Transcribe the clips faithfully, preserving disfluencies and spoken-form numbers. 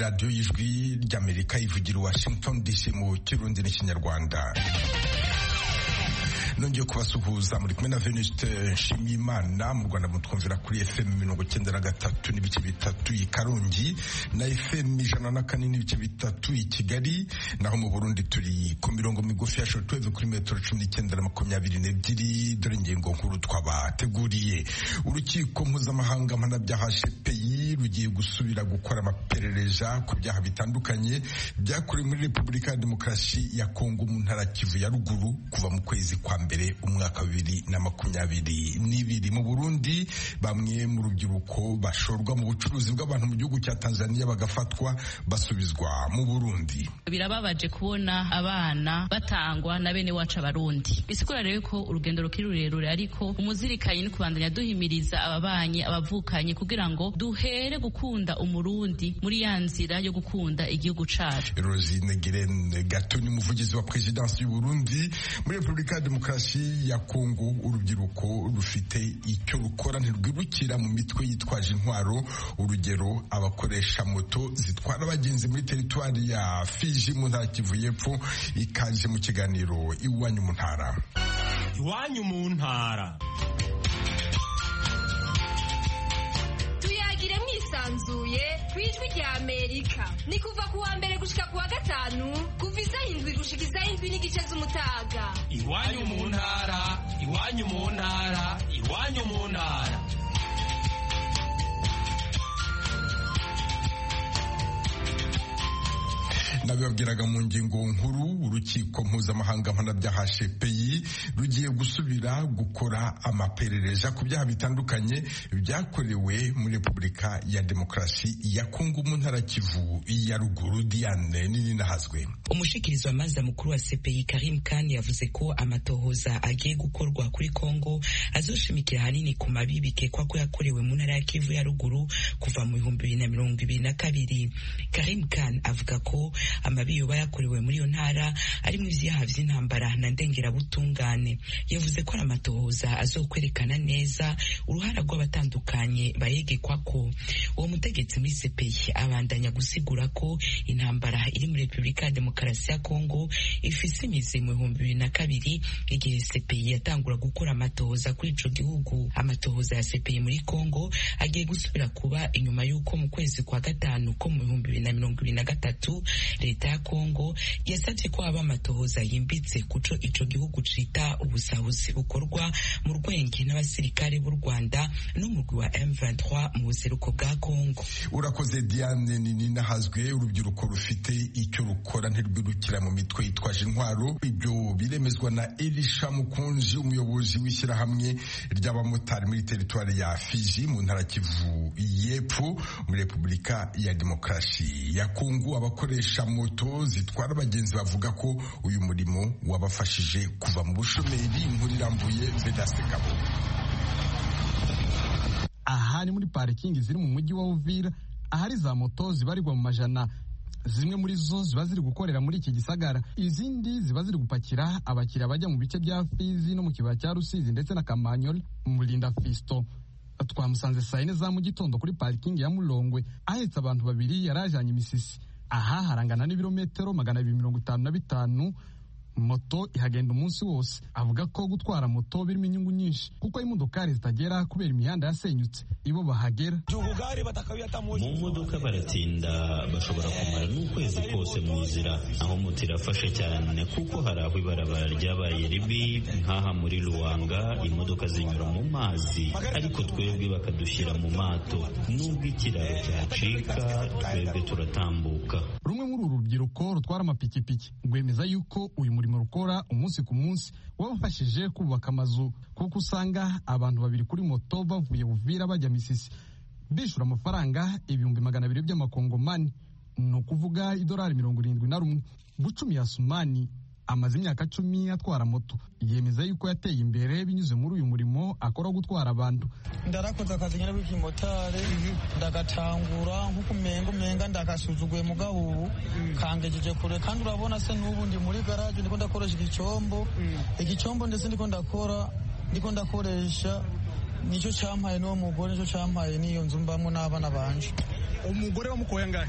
radiyo y'ijwi ry'Amerika ivugira Washington D C mu Kirundi n'Ikinyarwanda. Nongeye kubasuhuza muri kumwe na Venuste Nshimiyimana. Mu Rwanda mutwumvira kuri F M mirongo icyenda na gatatu n'ibice bitatu i Karongi na F M ijana na kane n'ibice bitatu i Kigali, naho mu Burundi turi ku mirongo migufi ya shortwave kuri metero cumi n'icyenda na makumyabiri n'ebyiri. Dore ingingo nkuru twabateguriye. Urukiko mpuzamahanga mpanabyaha C P I rugiye gusubira gukora amaperereza ku byaha bitandukanye byakorewe muri Repubulika ya Demokarasi ya Kongo mu ntara Kivu ya ruguru kuva mu kwezi kwa mbere umwaka wa bibiri na makumyabiri n'ibiri. Mu Burundi bamwe mu rubyiruko bashorwa mu bucuruzi bw'abantu mu gihugu cya Tanzania bagafatwa basubizwa mu Burundi. Birababaje kubona abana batangwa na bene wacu abarundi. Bisigura rero ko urugendo rukiri rurerure, ariko umuzirikanye ni kubandanya duhimiriza ababanye abavukanye kugira ngo duhere gukunda umurundi muri ya nzira yo gukunda igihugu cacu. Rosine Girene Gatoni, umuvugizi wa Presidence y'u Burundi. Muri Repubulika ya Demokarasi ya Kongo urubyiruko rufite icyo rukora ntirwibukira mu mitwe yitwaje intwaro, urugero abakoresha moto zitwara abagenzi muri teritwari ya Fiji mu ntara Kivu y'Epfo. Ikaje mu kiganiro Iwanyu mu ntara. Iwanyu mu ntara. Tuyagire mwisanzuye kwijwi rya Amerika. Ni kuva ku wa mbere gushika ku wa gatanu kuva isaha indwi gushika isaha indwi n'igice z'umutaga. Iwanyu mu ntara, iwanyu mu ntara, iwanyu mu ntara. Nabibabwiraga mu ngingo nkuru, urukiko mpuzamahanga mpanabyaha C P I rugiye gusubira gukora amaperereza ku byaha bitandukanye byakorewe muri Repubulika ya Demokarasi ya Kongo mu ntara Kivu ya ruguru. Diane nini nahazwe. Umushikirizo w'amaza mukuru wa C P I Karim Khan yavuze ko amatohoza agiye gukorwa kuri Kongo azoshimikira hanini ku mabi bikekwa ko yakorewe mu ntara ya Kivu ya ruguru kuva mu bihumbi bibiri na mirongo ibiri na kabiri. Karim Khan avuga ko amabi yoba yakorewe muri iyo ntara arimo ivyaha vy'intambara na ndengerabutungane. Yavuze ko amatohoza azokwerekana neza uruhara rw'abatandukanye bayegekwako. Uwo mutegetsi muri C P I abandanya gusigura ko intambara iri muri Repubulika ya Demokarasi ya Kongo ifise imizi mu bihumbi bibiri na kabiri igihe C P I yatangura gukora amatohoza kuri ico gihugu. Amatohoza ya C P I muri Kongo agiye gusubira kuba inyuma y'uko mu kwezi kwa gatanu ko mu bihumbi bibiri na mirongo ibiri na gatatu leta ya Kongo yasabye ko haba amatohoza yimbitse kuco ico gihugu cita ubusahuzi bukorwa mu rwenge n'abasirikare b'u Rwanda n'umugwi wa M vingt-trois mu buseruko bwa Kongo. Urakoze Diane nini nahazwe. Urubyiruko rufite icyo rukora ntirwirukira mu mitwe yitwaje intwaro. Ibyo biremezwa na Elisha Mukunzi, umuyobozi w'ishyirahamwe ry'abamotari muri teritwari ya Fiji mu ntara Kivu y'Epfo muri Repubulika ya Demokarasi ya Kongo. Abakoresha moto zitwara abagenzi bavuga ko uyu murimo wabafashije kuva mu bushomeri. Inkuru irambuye Vedaste Kabo. Aha ni muri parikingi ziri mu mujyi wa Uvira, ahari za moto zibarirwa mu majana. Zimwe muri zo ziba ziri gukorera muri iki gisagara, izindi ziba ziri gupakira abakiriya bajya mu bice bya Fizi no mu kibaya cya Rusizi ndetse na Kamanyoli. Mulinda Fisto twamusanze saa yine za mu gitondo kuri parikingi ya Mulongwe ahetse abantu babiri yarajanye imisisi. Aha harangana n'ibirometero magana abiri mirongo itanu na bitanu. Moto ihagenda umunsi wose. Avuga ko gutwara moto birimo inyungu nyinshi kuko imodokari zitagera kubera imihanda yasenyutse, ibo bahagera. Mu modoka baratinda, bashobora kumara n'ukwezi kose mu nzira. Aho moto irafasha cyane kuko hari aho ibarabara ryabaye ribi, nk'aha muri Ruwanga imodoka zinyura mu mazi, ariko twebwe bakadushyira mu mato. Nubwo ikiraro cyacika twebwe turatambuka. Rumwe muri uru rubyiruko rutwara amapikipiki rwemeza yuko uyu murimo rukora umunsi ku munsi wabafashije kubaka amazu, kuko usanga abantu babiri kuri moto bavuye Uvira bajya Misisi bishura amafaranga ibihumbi magana abiri by'amakongomani, ni ukuvuga idolari mirongo irindwi na rumwe. Bucumi ya Sumani amaze imyaka cumi atwara moto, yemeza yuko yateye imbere binyuze muri uyu murimo akora gutwara abantu. Ndarakoze akazi nyine bw'imotari, ndagatangura nk'uko umenga umenga ndagasuzuguye mugabo ubu kangejeje kure, kandi urabona se n'ubu ndi muri garage ndiko ndakoresha igicombo igicombo ndetse ndiko ndakora ndiko ndakoresha nicyo cyampaye n'uwo mugore, nicyo cyampaye n'iyo nzu mbamo n'abana banje. Umugore wamukoye ngahe?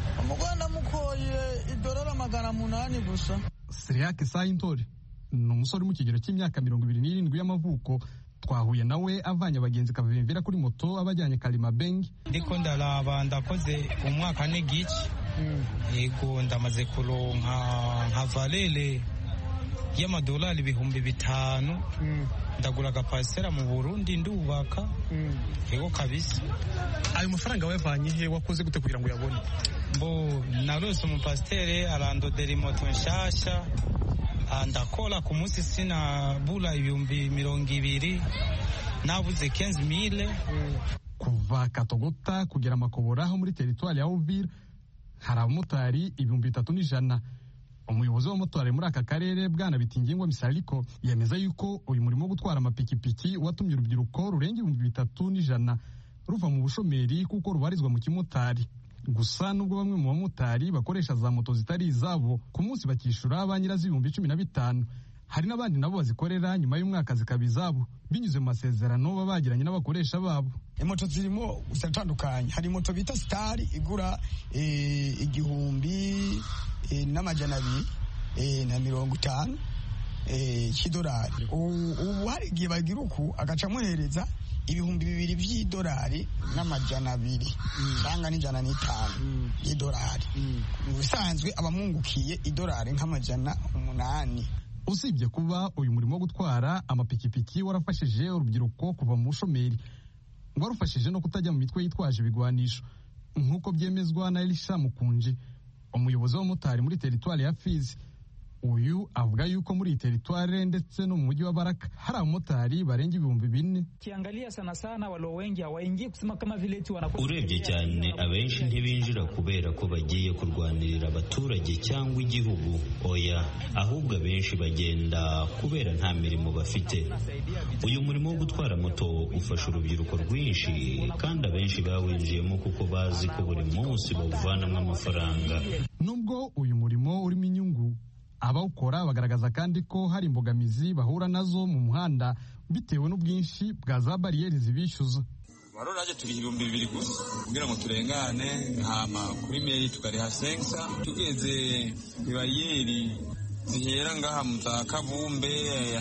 umugore ndamukoye idorari magana munani gusa. Siriake Sayintore ni umusore uri mu kigero cy'imyaka mirongo ibiri n'irindwi y'amavuko. Twahuye nawe avanye abagenzi Kavimvira kuri moto abajyanye Kalimabengi. Ndiko ndaraba ndakoze umwaka n'igice yego ndamaze kuronka nka valere y'amadolari ibihumbi bitanu ndagura agapasera mu Burundi ndubaka yego kabisa. Ayo mafaranga wavanye he, wakoze gute kugira ngo uyabone? Bo narose umupasiteri arandodera moto nshasha ndakora ku munsi sinabura ibihumbi mirongo ibiri nabuze quinze mille. Kuva Katogota kugera Makobora ho muri teritwari ya Uvira hari abamotari ibihumbi bitatu n'ijana. Umuyobozi w'abamotari muri aka karere Bwana Bitingingwa Misaliko yemeza yuko uyu murimo wo gutwara amapikipiki watumye urubyiruko rurenga ibihumbi bitatu n'ijana ruva mu bushomeri kuko rubarizwa mu kimotari. Gusa nubwo bamwe mu bamotari bakoresha za moto zitari izabo ku munsi bakishyura ba nyirazo ibihumbi cumi na bitanu, hari n'abandi nabo bazikorera nyuma y'umwaka zikaba izabo binyuze mu masezerano baba bagiranye n'abakoresha babo. Moto zirimo zitandukanye, hari moto bita Star igura e, igihumbi e, n'amajana abiri na mirongo itanu cy'idolari. Ubu hari igihe bagira uku agaca amuhereza ibihumbi bibiri by'idolari n'amajana abiri cyangwa n'ijana n'itanu y'idolari. Mu bisanzwe abamwungukiye idolari nk'amajana umunani. Usibye kuba uyu murimo wo gutwara amapikipiki warafashije urubyiruko kuva mu bushomeri, ngo warufashije no kutajya mu mitwe yitwaje ibigwanisho nk'uko byemezwa na Elisha Mukunji, umuyobozi w'abamotari muri teritwari ya Fizi. Uyu avuga yuko muri teritwari ndetse no mu mujyi wa Baraka hari abamotari barenga ibihumbi bine. Urebye cyane abenshi ntibinjira kubera ko bagiye kurwanirira abaturage cyangwa igihugu, oya, ahubwo abenshi bagenda kubera nta mirimo bafite. Uyu murimo wo gutwara moto ufasha urubyiruko rwinshi kandi abenshi bawinjiyemo kuko bazi ko buri munsi bawuvanamo amafaranga. Nubwo uyu murimo urimo inyungu, abawukora bagaragaza kandi ko hari imbogamizi bahura nazo mu muhanda bitewe n'ubwinshi bwa za bariyeri zibishyuza. Waro naje turi ibihumbi bibiri gusa kugira ngo turengane, hama kuri meri tukariha sensa. Tugeze bariyeri zihera ngaha mu za Kabumbe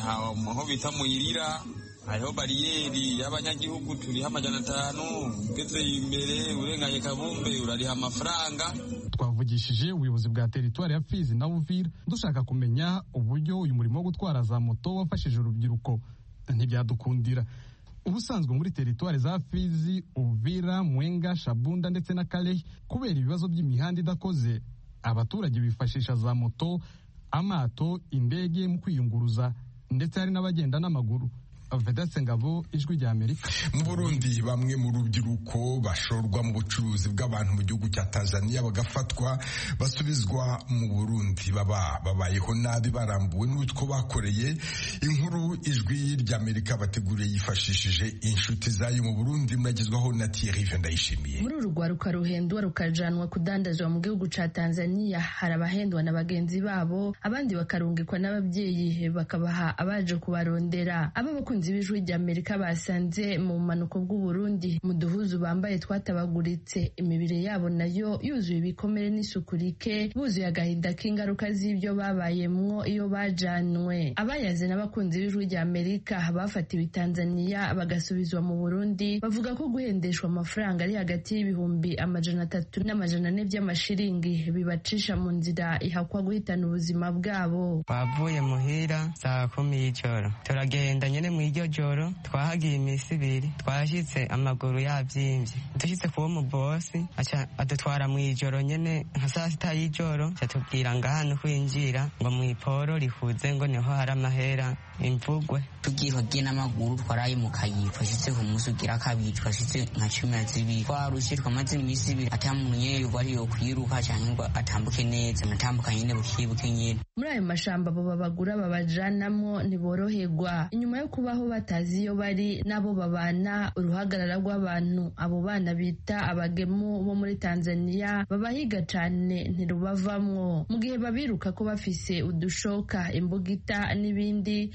aho bita Muyirira, hariho bariyeri y'abanyagihugu turiha amajana atanu. Ugeze imbere urenganye Kabumbe urariha amafaranga. Twavugishije ubuyobozi bwa teritwari ya Fizi na Uvira dushaka kumenya uburyo uyu murimo wo gutwara za moto wafashije urubyiruko, ntibyadukundira. Ubusanzwe muri teritwari za Fizi, Uvira, Mwenga, Shabunda ndetse na Kalehe, kubera ibibazo by'imihanda idakoze, abaturage bifashisha za moto, amato, indege mu kwiyunguruza, ndetse hari n'abagenda n'amaguru. Vedaste Ngabo, Ijwi rya Amerika. Mu Burundi bamwe mu rubyiruko bashorwa mu bucuruzi bw'abantu mu gihugu cya Tanzania bagafatwa basubizwa mu Burundi, baba babayeho nabi barambuwe n'utwo bakoreye. Inkuru Ijwi rya Amerika bateguriye yifashishije inshuti zayo mu Burundi, muragezwaho na Thierry Vendayishimiye. Muri urugwaruka ruhendwa rukajanwa kudandazwa mu gihugu cya Tanzania, hari abahendwa na bagenzi babo, abandi bakarungikwa n'ababyeyi bakabaha abaje kubarondera. Aba bakunzi b'Ijwi rya Amerika basanze mu manuko bw'u Burundi mu duhuzu bambaye twatabaguritse, imibiri yabo nayo yuzuye ibikomere n'isuku rike, buzuye agahinda k'ingaruka z'ibyo babayemwo iyo bajanwe. Abayaze n'abakunzi b'Ijwi rya Amerika bafatiwe i Tanzania bagasubizwa mu Burundi bavuga ko guhendeshwa amafaranga ari hagati y'ibihumbi amajana atatu n'amajana ane by'amashiringi bibacisha mu nzira ihakwa guhitana ubuzima bwabo. Twavuye muhira saa kumi y'ijoro turagenda nyene mu iryo joro, twahagiye iminsi ibiri, twashitse amaguru yavyimbye. Dushitse kuwo mu bosi aca adutwara mu ijoro nyene nka saa sita y'ijoro, catubwira ngahano kwinjira ngo mw'iporo rihuze ngo niho hari amahera imvugwe. Tugiye n'amaguru twaraye mu kayi, twashitse ku munsi ugira kabiri, twashitse nka cumi na zibiri. Twarushe twamaze iminsi ibiri ata muntu nyene wari yo kwiruka canke ngo atambuke neza, natambuka nyene bukibuke nyene. Muri ayo mashamba abo babagura babajanamwo ntiboroherwa, inyuma yo kubaho batazi iyo bari nabo babana uruhagarara rw'abantu. Abo bana bita abagemu bo muri Tanzania babahiga cane ntirubavamwo, mu gihe babiruka ko bafise udushoka, imbugita n'ibindi.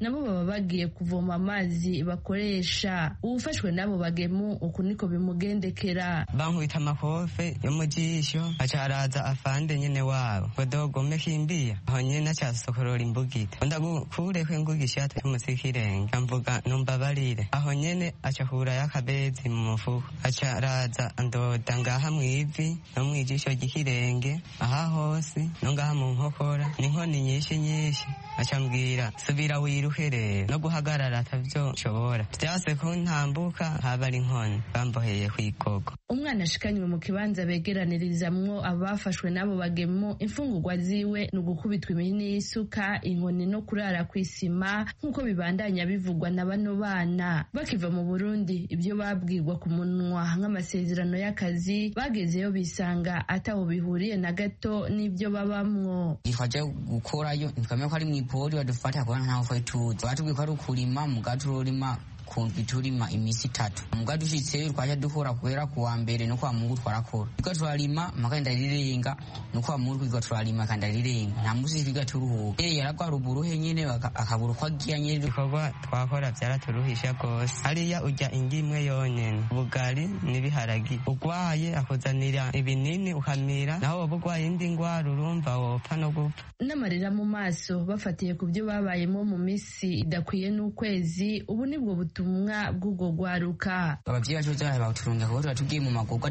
nabo baba bagiye kuvoma amazi bakoresha. Uwufashwe n'abo bagemu uku niko bimugendekera. Bankubita amakofe yo mu jisho aca araza afande nyene wabo godogome kimbia aho nyene aca sokorora imbugita ndagukureko ingugisha ate umusikirenge amvuga numbabarire aho nyene aca hura yakabezi mu mufuko aca araza andoda ngaha mwivi no mwijisho ry'ikirenge aha hose no ngaha mu nkokora n'inkoni nyinshi nyinshi aca mbwira subira wiruke rero no guhagarara atavyo nshobora vyase ko ntambuka haba ari inkoni bamboheye kw'ikoko. Umwana ashikanywe mu kibanza begeranirizamwo abafashwe n'abo bagemu imfungurwa ziwe ni ugukubitwa imihini y'isuka inkoni no kurara kw'isima nk'uko bibandanya bivugwa na bano bana. Bakiva mu Burundi ibyo babwirwa ku munwa nk'amasezerano y'akazi bagezeyo bisanga ataho bihuriye na gato n'ibyo babamwo. Twaje gukorayo ntitwamenye ko ari mw'ipori badufata kubona ntaho twari tuzi batubwiye ko ari ukurima mugaturima kumva turima imisi itatu muga dushitseyo twaje dukora kubera kuwa mbere no kwa Mungu twarakora tuka turarima makanda rirenga no kwa Mungu twiga turarima kanda rirenga nta musi twiga turuhuka eh yaragwa ruburuhe nyene akabura ko agiye nyene bikorwa twakora byaraturuhisha gose hariya ujya ingimwe yonyene bugari nibiharagi ugwaye akozanira ibinini ukamira naho bugwaye indi ngwara urumva wopfa no gupfa n'amarira mu maso bafatiye ku byo babayemo mu misi idakwiye n'ukwezi ubu nibwo ubutumwa bw'ubwo gwaruka. Abavyeyi bacu cyane baturonga ko tugiye mu magorwa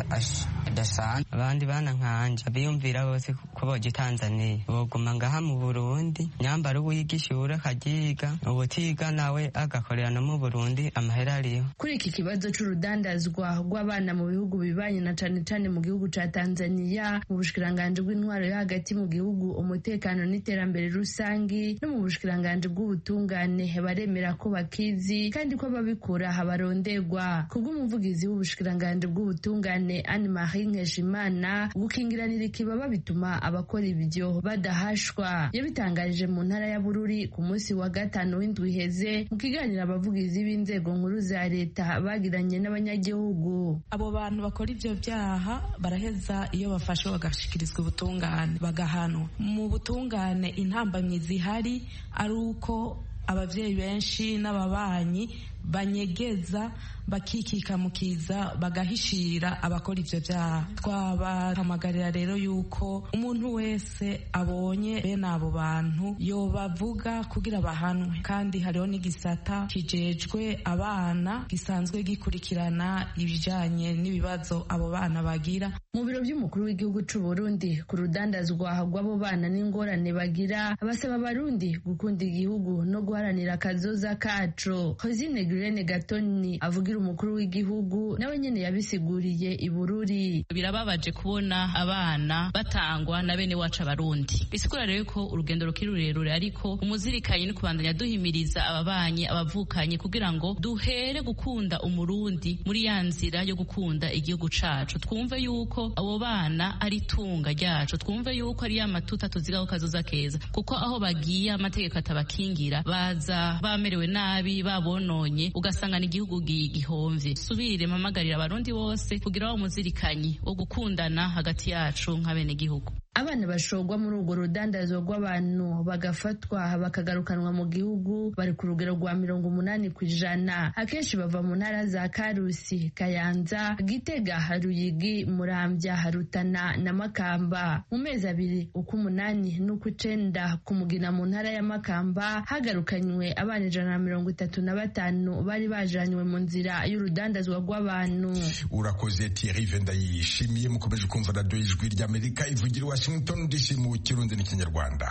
adasanzwe. Abandi bana nkanje biyumvira bose ko boje Tanzania boguma ngaha mu Burundi nyambara uyigishura kagiga ubutiga nawe agakorera no mu Burundi amahera ariyo. Kuri iki kibazo c'urudandazwa rw'abana mu bihugu bibanye na cane cane mu gihugu ca Tanzania mu bushikiranganje bw'intwaro yo hagati mu gihugu umutekano n'iterambere rusangi no mu bushikiranganje bw'ubutungane baremera ko bakizi kandi ko babikora habarondegwa. Kubw'umuvugizi w'ubushikiranganje bw'ubutungane Anne Marie Nkeshimana gukingiranira ikibaba bituma abakora ibyo badahashwa. Yabitangarije mu ntara ya Bururi ku munsi wa gatanu w'indwi iheze mu kiganiro abavugizi b'inzego nkuru za leta bagiranye n'abanyagihugu. Abo bantu bakora ivyo vyaha baraheza iyo bafashwe bagashikirizwa ubutungane bagahanwa. Mu butungane intambamyi zihari ari uko abavyeyi benshi n'ababanyi banyegeza bakikikamukiza bagahishira abakora ivyo vyaha. Twabahamagarira rero yuko umuntu wese abonye bene abo bantu yobavuga kugira bahanwe, kandi hariho n'igisata kijejwe abana gisanzwe gikurikirana ibijanye n'ibibazo abo bana bagira. Mu biro by'umukuru w'igihugu c'u Burundi ku rudandazwa rw'abo bana n'ingorane bagira abasaba abarundi gukunda igihugu no guharanira akazoza kacu. Hozine Grene Gatoni avugira umukuru w'igihugu nawe nyene yabisiguriye i Bururi. Birababaje kubona abana batangwa na bene wacu abarundi. Bisigura rero ko urugendo rukiri rurerure, ariko umuzirikanye no kubandanya duhimiriza ababanyi abavukanye kugira ngo duhere gukunda umurundi muri ya nzira yo gukunda igihugu cacu. Twumve yuko abo bana ari tunga ryacu, twumve yuko ari ya matuta tuzigaho kazoza keza, kuko aho bagiye amategeko atabakingira baza bamerewe nabi babononye ugasanga n'igihugu gihomvye. Subire mamagarira abarundi bose kugira wa muzirikanyi wo gukundana hagati yacu nk'abene gihugu. Abana bashogwa muri urwo rudandazo rw'abantu bagafatwa bakagarukanwa mu gihugu bari ku rugero rwa mirongo umunani kw'ijana. Akenshi bava mu ntara za Karusi, Kayanza, Gitega, Ruyigi, Muramvya, Rutana na Makamba. Mu mezi abiri uk'umunani n'uk'icenda ku Mugina mu ntara ya Makamba hagarukanywe abana ijana na mirongo itatu na batanu bari bajanywe mu nzira y'urudandazwa rw'abantu. Urakoze Thierry Vendayishimiye. Mukomeje kumva radio y'Ijwi ry'Amerika ivugira Washington D C mu Kirundi n'Ikinyarwanda.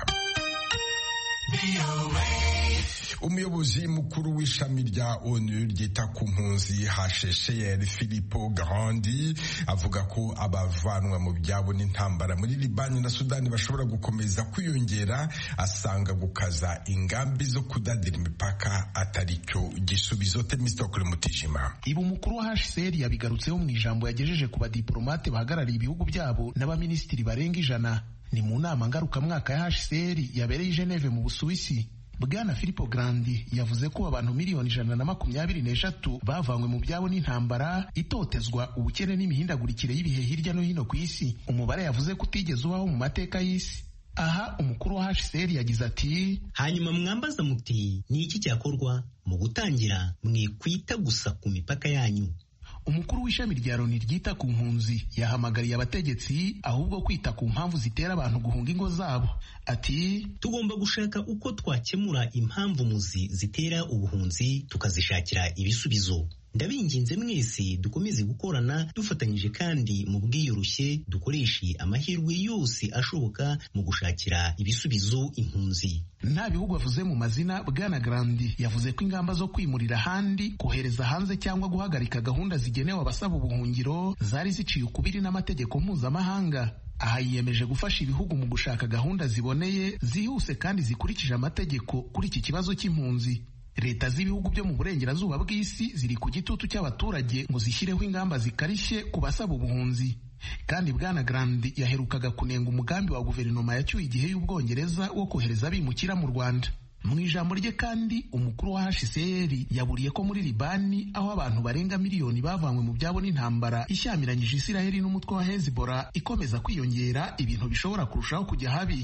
Umuyobozi mukuru w'ishami rya ONU ryita ku mpunzi H C R Filippo Grandi avuga ko abavanwa mu byabo n'intambara muri Libani na Sudani bashobora gukomeza kwiyongera, asanga gukaza ingambi zo kudadira imipaka atari cyo gisubizo. Temistokle Mutijima. Ibu mukuru wa H C R yabigarutseho mu ijambo yagejeje ku badiplomate bahagarariye ibihugu byabo n'abaminisitiri barenga ijana. Ni mu nama ngarukamwaka ya H C R yabereye i Geneve mu Busuwisi. Bwana Filippo Grandi yavuze ko abantu miliyoni ijana na makumyabiri n'eshatu bavanywe mu byabo n'intambara, itotezwa, ubukene n'imihindagurikire y'ibihe hirya no hino ku isi, umubare yavuze ko utigeze ubaho mu mateka y'isi. aha umukuru wa H C R yagize ati hanyuma mwambaza muti ni iki cyakorwa mu gutangira mwikwita gusa ku mipaka yanyu. Umukuru w'ishami rya Loni ryita ku mpunzi yahamagariye abategetsi ahubwo kwita ku mpamvu zitera abantu guhunga ingo zabo. Ati tugomba gushaka uko twakemura impamvu muzi zitera ubuhunzi tukazishakira ibisubizo. Ndabinginze mwese dukomeze gukorana dufatanyije kandi mu bwiyoroshye dukoreshe amahirwe yose ashoboka mu gushakira ibisubizo impunzi. Nta bihugu avuze mu mazina, Bwana Grandi yavuze ko ingamba zo kwimurira ahandi, kohereza hanze cyangwa guhagarika gahunda zigenewe abasaba ubuhungiro zari ziciye ukubiri n'amategeko mpuzamahanga. Aha yiyemeje gufasha ibihugu mu gushaka gahunda ziboneye, zihuse kandi zikurikije amategeko kuri iki kibazo cy'impunzi. Leta z'ibihugu byo mu burengerazuba bw'isi ziri ku gitutu cy'abaturage ngo zishyireho ingamba zikarishye ku basaba ubuhunzi. Kandi Bwana Grandi yaherukaga kunenga umugambi wa guverinoma yacyuye igihe y'Ubwongereza wo kohereza abimukira mu Rwanda. Mu ijambo rye kandi umukuru wa H C R yaburiye ko muri Libani aho abantu barenga miliyoni bavanywe mu byabo n'intambara ishyamiranyije Isiraheli n'umutwe wa Hezbollah ikomeza kwiyongera, ibintu bishobora kurushaho kujya habi.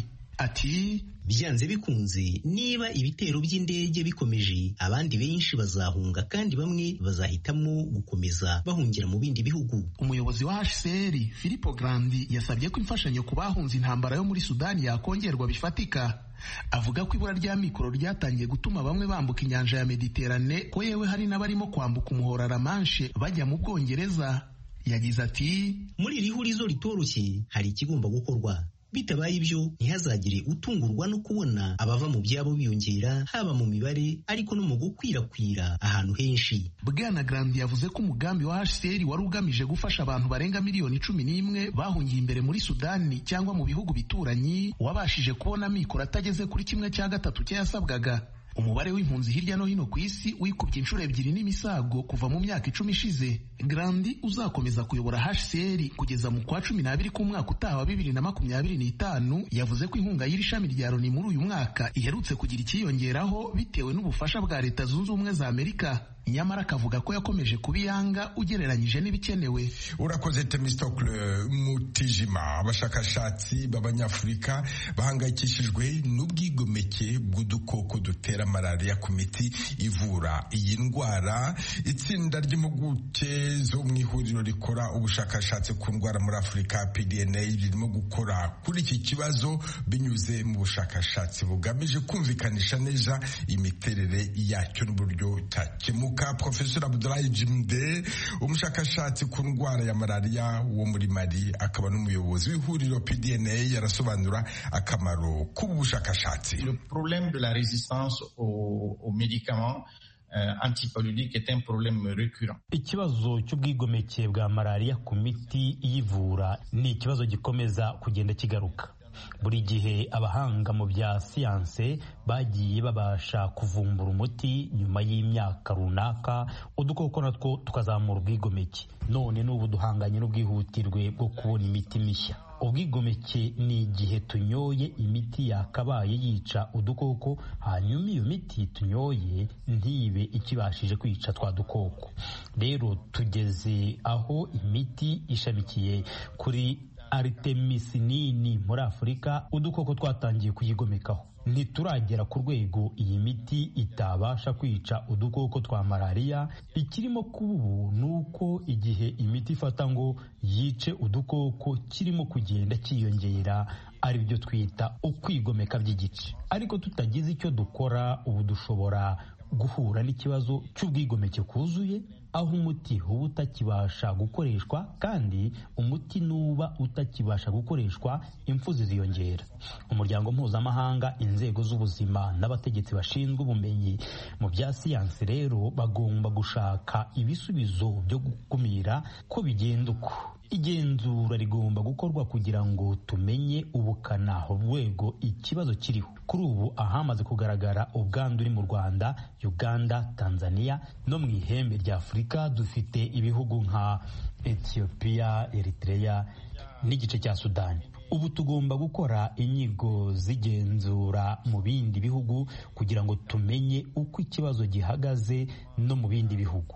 Ati byanze bikunze niba ibitero by'indege bikomeje abandi benshi bazahunga kandi bamwe bazahitamo gukomeza bahungira mu bindi bihugu. Umuyobozi wa H C R Filippo Grandi yasabye ko imfashanyo ku bahunze intambara yo muri Sudani yakongerwa bifatika. Avuga ko ibura rya mikoro ryatangiye gutuma bamwe bambuka inyanja ya Mediterane, ko yewe hari n'abarimo kwambuka umuhora La Manche bajya mu Bwongereza. Yagize ati muri iri hurizo ritoroshye hari ikigomba gukorwa. Bitabaye ibyo ntihazagire utungurwa no kubona abava mu byabo biyongera, haba mu mibare ariko no mu gukwirakwira ahantu henshi. Bwana Grandi yavuze ko umugambi wa H C R wari ugamije gufasha abantu barenga miliyoni cumi n'imwe bahungiye imbere muri Sudani cyangwa mu bihugu bituranyi wabashije kubona mikoro atageze kuri kimwe cya gatatu cyasabwaga. Umubare w'impunzi hirya no hino ku isi wikubye inshuro ebyiri n'imisago kuva mu myaka icumi ishize. Grandi uzakomeza kuyobora H C R kugeza mu kwa cumi n'abiri k'umwaka utaha wa bibiri na makumyabiri n'itanu yavuze ko inkunga y'iri shami rya Loni muri uyu mwaka iherutse kugira ikiyongeraho bitewe n'ubufasha bwa Leta Zunze Ubumwe za Amerika. Nyamara akavuga ko yakomeje kubiyanga ugereranyije n'ibikenewe. Urakoze Temistocle Mutijima. Abashakashatsi b'Abanyafurika bahangayikishijwe n'ubwigomeke bw'udukoko dutera malaria ku miti ivura iyi ndwara. Itsinda ry'impuguke zo mu ihuriro rikora ubushakashatsi ku ndwara muri Afurika P D N A ririmo gukora kuri iki kibazo binyuze mu bushakashatsi bugamije kumvikanisha neza imiterere yacyo n'uburyo cyakemuka. Professor Abdoulaye Jimde, umushakashatsi ku ndwara ya malaria wo muri Mali akaba n'umuyobozi w'ihuriro P D N A, yarasobanura akamaro k'ubu bushakashatsi. Le problème de la résistance aux, aux médicaments euh, antipaludiques est un problème récurrent. Ikibazo cy'ubwigomeke bwa malaria ku miti iyivura ni ikibazo gikomeza kugenda kigaruka. Buri gihe abahanga mu bya siyanse bagiye babasha kuvumbura umuti nyuma y'imyaka runaka, udukoko natwo tukazamura ubwigomeke. None n'ubu duhanganye n'ubwihutirwe bwo kubona imiti mishya. Ubwigomeke ni igihe tunyoye imiti yakabaye yica udukoko, hanyuma iyo miti tunyoye ntibe ikibashije kwica twa dukoko. Rero tugeze aho imiti ishamikiye kuri artemisinini muri Afurika udukoko twatangiye kuyigomekaho. Ntituragera ku rwego iyi miti itabasha kwica udukoko twa malaria. Ikirimo kubu nuko igihe imiti ifata ngo yice udukoko kirimo kugenda kiyongera, ari byo twita ukwigomeka by'igice. Ariko tutagize icyo dukora ubu dushobora guhura n'ikibazo cy'ubwigomeke kuzuye, aho umuti uba utakibasha gukoreshwa, kandi umuti nuba utakibasha gukoreshwa impfu ziziyongera. Umuryango mpuzamahanga, inzego z'ubuzima n'abategetsi bashinzwe ubumenyi mu bya siyansi rero bagomba gushaka ibisubizo byo gukumira ko bigenda uko. Igenzura rigomba gukorwa kugira ngo tumenye ubukana urwego ikibazo kiriho. Kuri ubu ahamaze kugaragara ubwandu uri mu Rwanda, Uganda, Tanzania no mu ihembe rya Afurika dufite ibihugu nka Ethiopia, Eritrea n'igice cya Sudani. Ubu tugomba gukora inyigo zigenzura mu bindi bihugu kugira ngo tumenye uko ikibazo gihagaze no mu bindi bihugu.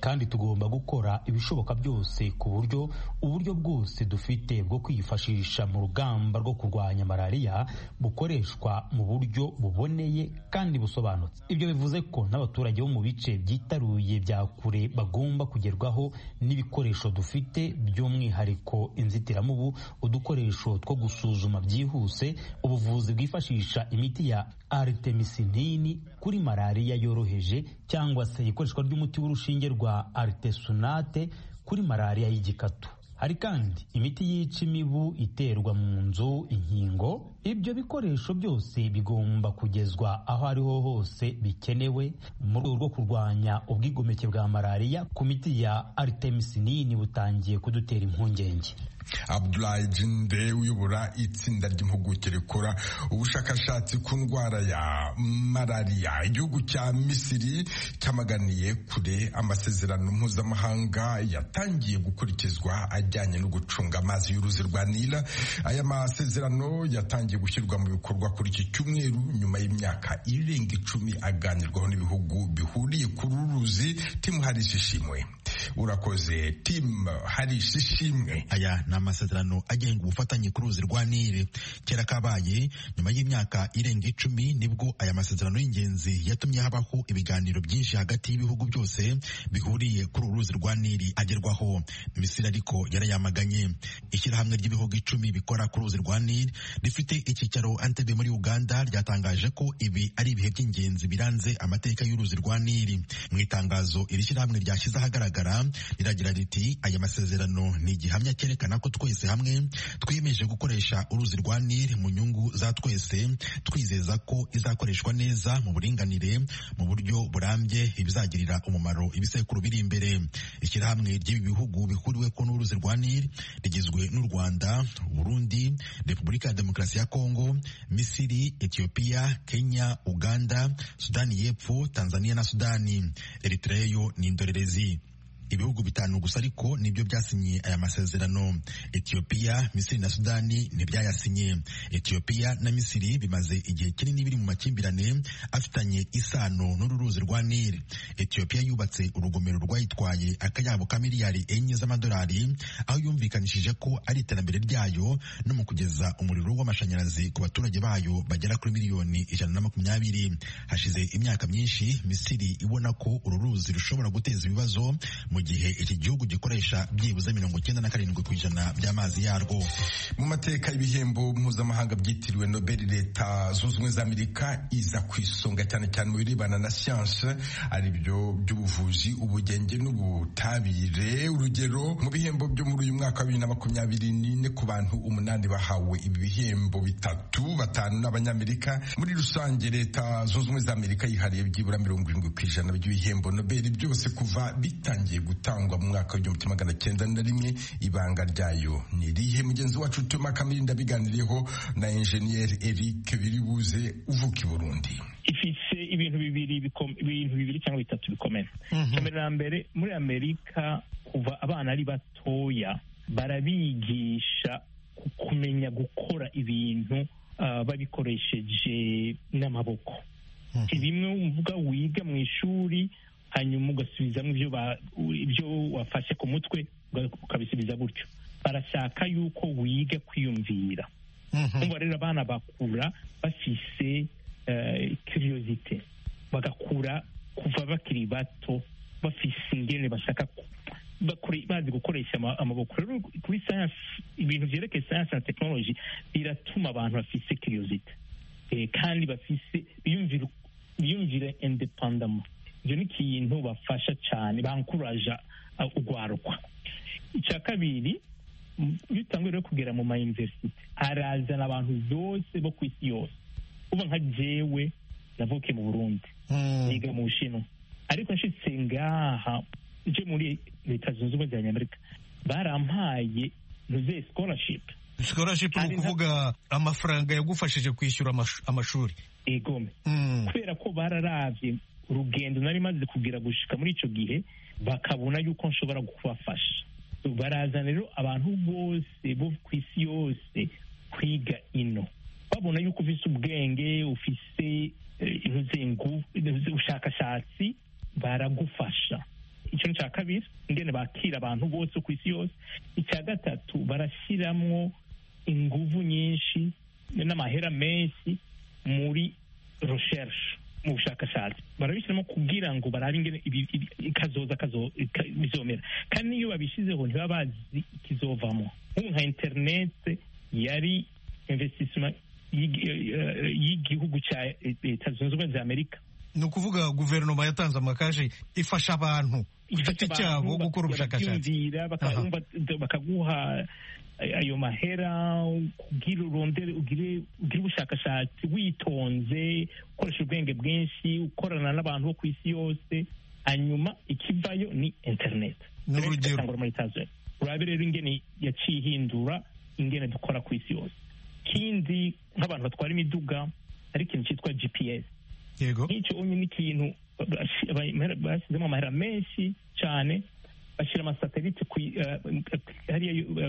kandi tugomba gukora ibishoboka byose ku buryo uburyo bwose dufite bwo kwifashisha mu rugamba rwo kurwanya malariya bukoreshwa mu buryo buboneye kandi busobanutse. Ibyo bivuze ko n'abaturage bo mu bice byitaruye bya kure bagomba kugerwaho n'ibikoresho dufite, by'umwihariko inzitiramubu, udukoresho two gusuzuma byihuse, ubuvuzi bwifashisha imiti ya artemisinin kuri malariya yoroheje cyangwa se ikoreshwa ry'umuti w'urushinge rwa artesunate kuri malariya y'igikatu. Hari kandi imiti yica imibu iterwa mu nzu, inkingo. Ibyo bikoresho byose bigomba kugezwa aho ariho hose bikenewe mu rwego rwo kurwanya ubwigomeke bwa malariya ku miti ya artemisinin butangiye kudutera impungenge. Abdoulaye Jinde uyobora itsinda ry'impuguke rikora ubushakashatsi ku ndwara ya malariya. Igihugu cya Misiri cyamaganiye kure amasezerano mpuzamahanga yatangiye gukurikizwa ajyanye no gucunga amazi y'uruzi rwa Nile. Aya masezerano yatangiye gushyirwa mu bikorwa kuri iki cyumweru nyuma y'imyaka irenga icumi aganirwaho n'ibihugu bihuriye kuri uru ruzi. Tim Harishishimwe urakoze. Tim Harishishimwe. Aya ni amasezerano agenga ubufatanye ku ruzi rwa Nile. Kera kabaye nyuma y'imyaka irenga icumi nibwo aya masezerano y'ingenzi yatumye habaho ibiganiro byinshi hagati y'ibihugu byose bihuriye kuri uru ruzi rwa Nile agerwaho. Misiri ariko yarayamaganye. Ishyirahamwe ry'ibihugu icumi bikora ku ruzi rwa Nile rifite icyicaro Entebbe muri Uganda ryatangaje ko ibi ari ibihe by'ingenzi biranze amateka y'uruzi rwa Nile. Mu itangazo iri shyirahamwe ryashyize ahagaragara riragira riti aya masezerano ni igihamya cyerekana ko twese hamwe twiyemeje gukoresha uruzi rwa Nile mu nyungu za twese, twizeza ko izakoreshwa neza mu buringanire mu buryo burambye ibizagirira umumaro ibisekuru biri imbere. Ishyirahamwe ry'ibi bihugu bihuriweko n'uruzi rwa Nile rigizwe n'u Rwanda, Burundi, Repubulika ya Demokarasi ya Kongo, Misiri, Ethiopia, Kenya, Uganda, Sudani y'Epfo, Tanzania na Sudani. Eritrea yo ni indorerezi. Ibihugu bitanu gusa ariko nibyo byasinye aya masezerano. Ethiopia, Misiri na Sudani ntibyayasinye. Ethiopia na Misiri bimaze igihe kinini biri mu makimbirane afitanye isano n'uru ruzi rwa Nile. Ethiopia yubatse urugomero rwayitwaye akayabo ka miliyari enye z'amadolari, aho yumvikanishije ko ari iterambere ryayo no mu kugeza umuriro w'amashanyarazi ku baturage bayo bagera kuri miliyoni ijana na makumyabiri. Hashize imyaka myinshi Misiri ibona ko uru ruzi rushobora guteza ibibazo mu gihe iki gihugu gikoresha byibuze mirongo icyenda na karindwi ku ijana by'amazi yarwo. Mu mateka y'ibihembo mpuzamahanga byitiriwe Nobel, Leta Zunze Ubumwe za Amerika iza ku isonga cyane cyane mu birebana na siyanse, ari byo by'ubuvuzi, ubugenge n'ubutabire. Urugero, mu bihembo byo muri uyu mwaka wa bibiri na makumyabiri n'ine ku bantu umunani bahawe ibi bihembo, bitatu batanu n'Abanyamerika. Muri rusange Leta Zunze Ubumwe za Amerika yihariye byibura mirongo irindwi ku ijana by'ibihembo Nobel byose kuva bitangiye gutangwa mu mwaka w'igihumbi magana cyenda na rimwe. Ibanga ryayo ni irihe? Mugenzi wacu Toma Kamirinda biganiriyeho na Enjeniyeri Eric Biribuze uvuka i Burundi. Ifise ibintu bibiri ibintu bibiri cyangwa bitatu bikomeye. Kamera mbere, muri Amerika kuva abana ari batoya barabigisha kumenya gukora ibintu uh, babikoresheje n'amaboko. Bimwe uvuga wiga mu ishuri hanyuma ugasubizamo ibyo ibyo wafashe ku mutwe ukabisubiza gutyo. Barashaka yuko wiga kwiyumvira. Umva rero abana bakura bafise curiosity, bagakura kuva bakiri bato bafise ingene bashaka bazi gukoresha amaboko. Rero kuri science, ibintu byerekeye science and technology biratuma abantu bafise curiosity kandi bafise biyumvira biyumvira independent. Ibyo ni ikintu bafasha cyane, bankuraja ugwarukwa. Icya kabiri, iyo utanguye rero kugera mu ma university arazana abantu bose bo ku isi yose. Uba nka jewe navuke mu Burundi, niga mu Bushinwa, ariko nshitse ngaha nje muri Leta Zunze Ubumwe za Amerika barampaye nuze scholarship. Scholarship ni ukuvuga amafaranga yagufashije kwishyura amashuri. Egome. Kubera ko bararavye urugendo nari maze kugira gushika muri ico gihe, bakabona yuko nshobora kubafasha. Barazana rero abantu bose bo ku isi yose kwiga ino, babona yuko ufise ubwenge, ufise intuzengu, ubushakashatsi, baragufasha. icyo cya kabiri ingene bakira abantu bose ku isi yose. Icya gatatu barashyiramo inguvu nyinshi n'amahera menshi muri recherche, mu bushakashatsi barabishyiramo kugira ngo barabe ingene ikazoza bizomera, kandi niyo babishyizeho ntibaba bazi ikizovamo. Nk'ubu nka internet yari investissement y'igihugu cya Leta Zunze Ubumwe za Amerika. Ni ukuvuga guverinoma yatanze amakaje ifasha abantu igiti cyabo gukora ubushakashatsi, bakaguha ayo mahera kugira urondere ugire ubushakashatsi witonze, ukoresha ubwenge bwinshi, ukorana n'abantu bo ku isi yose, hanyuma ikivayo ni internet. Urabe rero ingene yaciye ihindura ingene dukora ku isi yose. Kindi nk'abantu batwara imiduga hari ikintu cyitwa G P S. Yego. Nk'icyo onye n'ikintu bashyizemo amahera menshi cyane, bashyira amasatelite hariya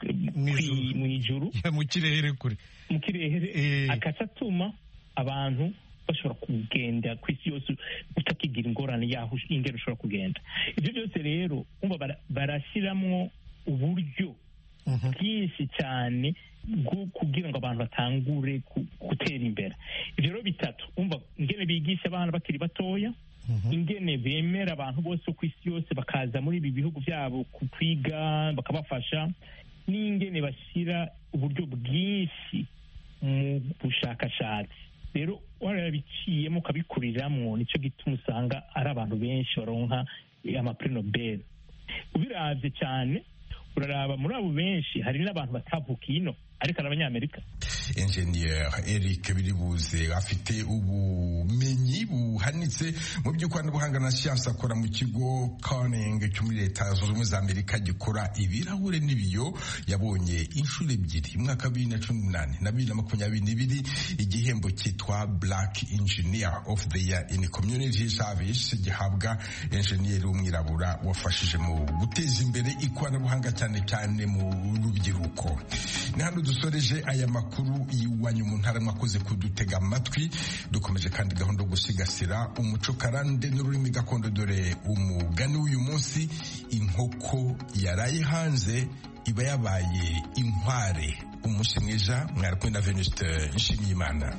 mu ijuru, mu kirere kure, mu kirere akaca atuma abantu bashobora kugenda ku isi yose utakigira ingorane yaho ingero ushobora kugenda. Ibyo byose rero umva barashyiramo uburyo bwinshi cyane bwo kugira ngo abantu batangure gutera imbere. Ibyo rero bitatu umva ingene bigisha abana bakiri batoya, ingene bemera abantu bose ku isi yose bakaza muri ibi bihugu byabo kwiga bakabafasha, n'ingene bashyira uburyo bwinshi mu bushakashatsi. Rero warabiciyemo ukabikuriramo, nicyo gituma usanga ari abantu benshi baronka amaprix Nobel. Ubiravye cyane uraraba muri abo benshi hari n'abantu batavukiye ino ariko ari abanyamerika. Engineer Eric Biribuze afite ubumenyi buhanitse mu by'ikoranabuhanga na siyansi, akora mu kigo Corning cyo muri Leta Zunze Ubumwe za Amerika gikora ibirahure n'ibiyo. Yabonye inshuro ebyiri umwaka wa bibiri na cumi n'umunani na bibiri na makumyabiri n'ibiri igihembo cyitwa Black Engineer of the Year in Community Service gihabwa engineer w'umwirabura wafashije mu guteza imbere ikoranabuhanga cyane cyane mu rubyiruko. Ni hano dusoreje aya makuru y'iwanyu mu ntara, mwakoze kudutega amatwi. Dukomeje kandi gahunda yo gusigasira umuco karande n'ururimi gakondo, dore umugani w'uyu munsi: inkoko yaraye hanze iba yabaye inkware. Umunsi mwiza, mwari kumwe na Venuste Nshimiyimana.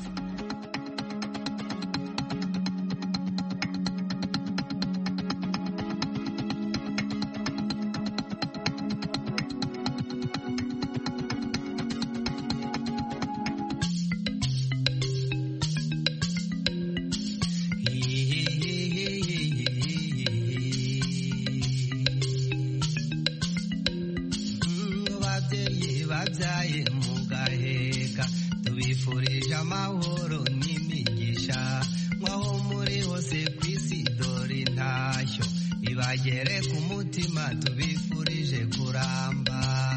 Ibagere ku mutima tubifurije kuramba.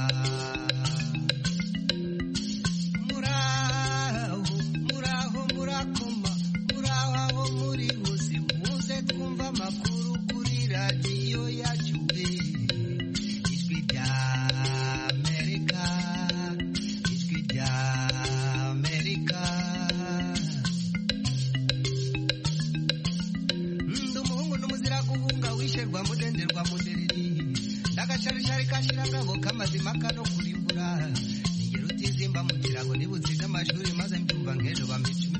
Muraho muraho murakoma, muraho aho muri hose, muze twumva amakuru kuri radiyo yacu, ijwi rya Amerika, ijwi rya Amerika. Ndi umuhungu n'umuzira guhunga wisherwa mudenderwa mudereri, ndagasharishari kashirangabo kamazima kano kurimbura, ningero utizimba mu kirago nibuziga amashuri maze mbyumva nk'ejo bampica